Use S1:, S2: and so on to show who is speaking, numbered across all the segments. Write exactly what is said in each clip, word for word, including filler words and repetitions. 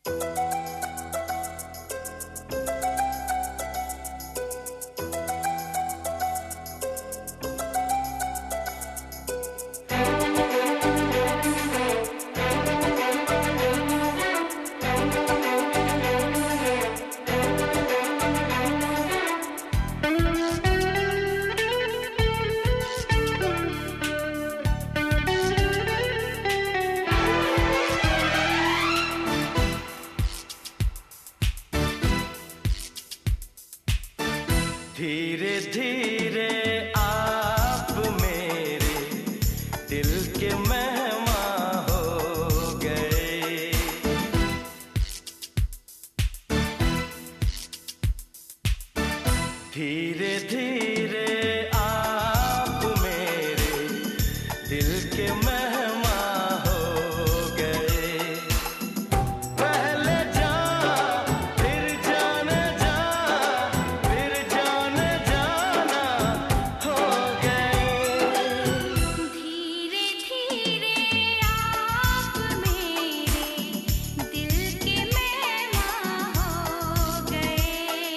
S1: धीरे धीरे आप मेरे दिल के मेहमान हो गए। धीरे धीरे आप मेरे दिल के मेहमान हो गए। पहले जान फिर जाने जा, फिर जाने जाना हो गए।
S2: धीरे धीरे आप मेरे दिल के मेहमान हो गए।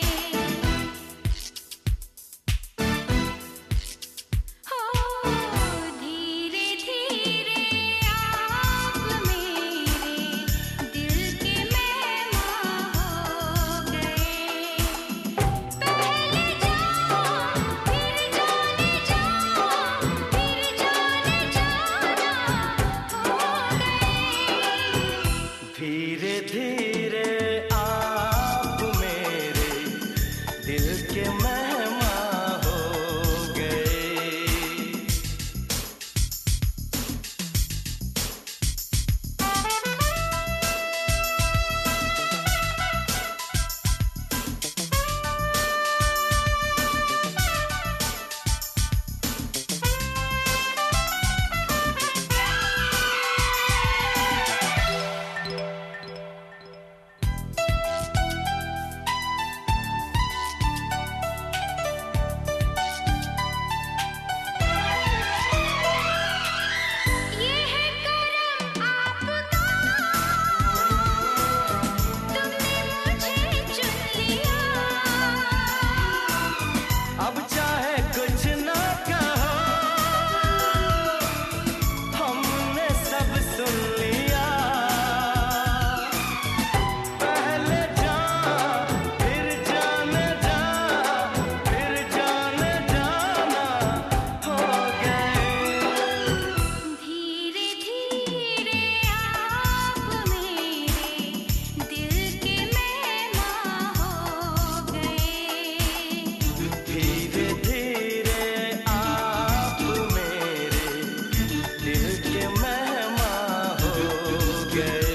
S1: धीरे धीरे आप मेरे दिल के मेहमान हो गए। अब चाहे कुछ ना कहो, हमने सब सुन लिया। पहले जान फिर जाने जा, फिर जाने जाना हो गए।
S2: धीरे धीरे आप मेरे दिल के मेहमान हो गए।
S1: धीरे धीरे आप मेरे दिल के मेहमान हो गए।